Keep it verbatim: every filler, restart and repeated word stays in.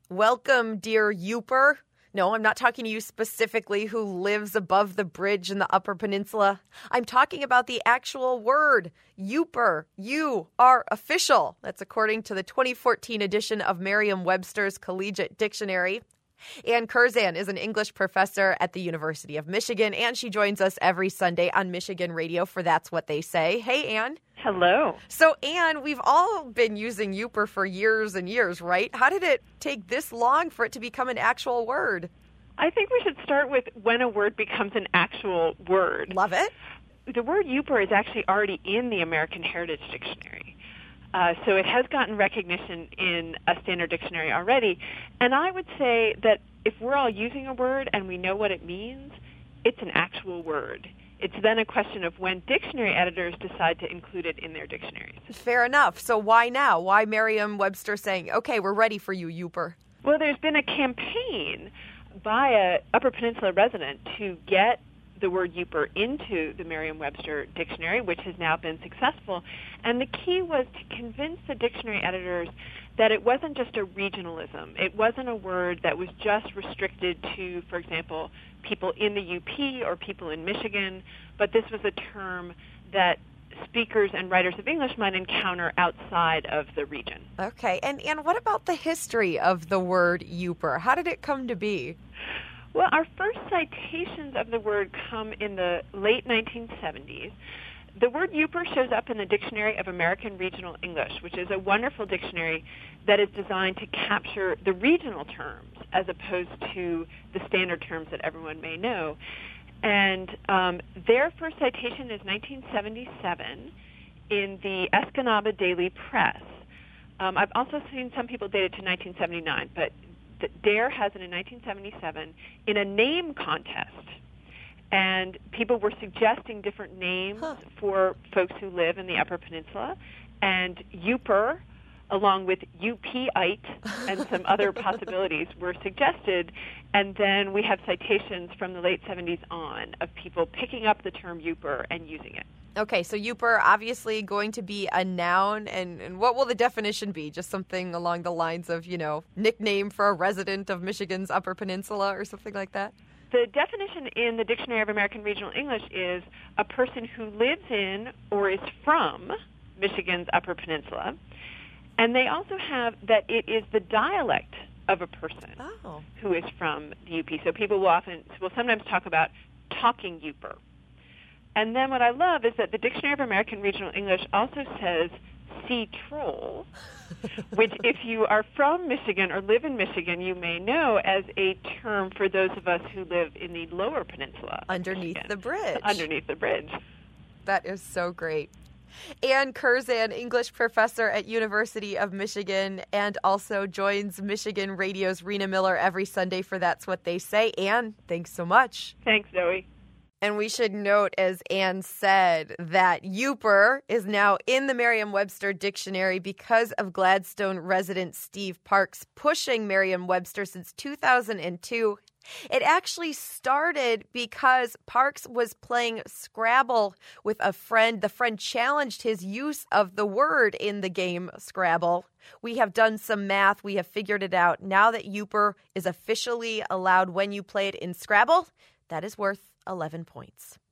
Welcome, dear Youper. No, I'm not talking to you specifically who lives above the bridge in the Upper Peninsula. I'm talking about the actual word, Youper. You are official. That's according to the twenty fourteen edition of Merriam-Webster's Collegiate Dictionary. Ann Curzan is an English professor at the University of Michigan, and she joins us every Sunday on Michigan Radio for That's What They Say. Hey, Ann. Hello. So, Ann, we've all been using Youper for years and years, right? How did it take this long for it to become an actual word? I think we should start with when a word becomes an actual word. Love it. The word Youper is actually already in the American Heritage Dictionary. Uh, so it has gotten recognition in a standard dictionary already. And I would say that if we're all using a word and we know what it means, it's an actual word. It's then a question of when dictionary editors decide to include it in their dictionaries. Fair enough. So why now? Why Merriam-Webster saying, okay, we're ready for you, Youper? Well, there's been a campaign by a Upper Peninsula resident to get the word Youper into the Merriam-Webster dictionary, which has now been successful. And the key was to convince the dictionary editors that it wasn't just a regionalism. It wasn't a word that was just restricted to, for example, people in the U P or people in Michigan, but this was a term that speakers and writers of English might encounter outside of the region. Okay. And, and what about the history of the word Youper? How did it come to be? Well, our first citations of the word come in the late nineteen seventies. The word Youper shows up in the Dictionary of American Regional English, which is a wonderful dictionary that is designed to capture the regional terms as opposed to the standard terms that everyone may know. And um, their first citation is nineteen seventy-seven in the Escanaba Daily Press. Um, I've also seen some people date it to nineteen seventy-nine, but Dare has it in nineteen seventy-seven in a name contest. And people were suggesting different names huh. for folks who live in the Upper Peninsula. And Youper, along with U P-ite and some other possibilities, were suggested. And then we have citations from the late seventies on of people picking up the term Youper and using it. Okay, so Youper obviously going to be a noun, and, and what will the definition be? Just something along the lines of, you know, nickname for a resident of Michigan's Upper Peninsula or something like that? The definition in the Dictionary of American Regional English is a person who lives in or is from Michigan's Upper Peninsula. And they also have that it is the dialect of a person oh. who is from the U P. So people will often, will sometimes talk about talking Youper. And then what I love is that the Dictionary of American Regional English also says sea troll, which if you are from Michigan or live in Michigan, you may know as a term for those of us who live in the lower peninsula. Underneath Michigan. the bridge. Underneath the bridge. That is so great. Ann Curzan, English professor at University of Michigan, and also joins Michigan Radio's Rena Miller every Sunday for That's What They Say. Ann, thanks so much. Thanks, Zoe. And we should note, as Ann said, that Youper is now in the Merriam-Webster dictionary because of Gladstone resident Steve Parks pushing Merriam-Webster since two thousand two. It actually started because Parks was playing Scrabble with a friend. The friend challenged his use of the word in the game Scrabble. We have done some math. We have figured it out. Now that Youper is officially allowed when you play it in Scrabble, that is worth eleven points.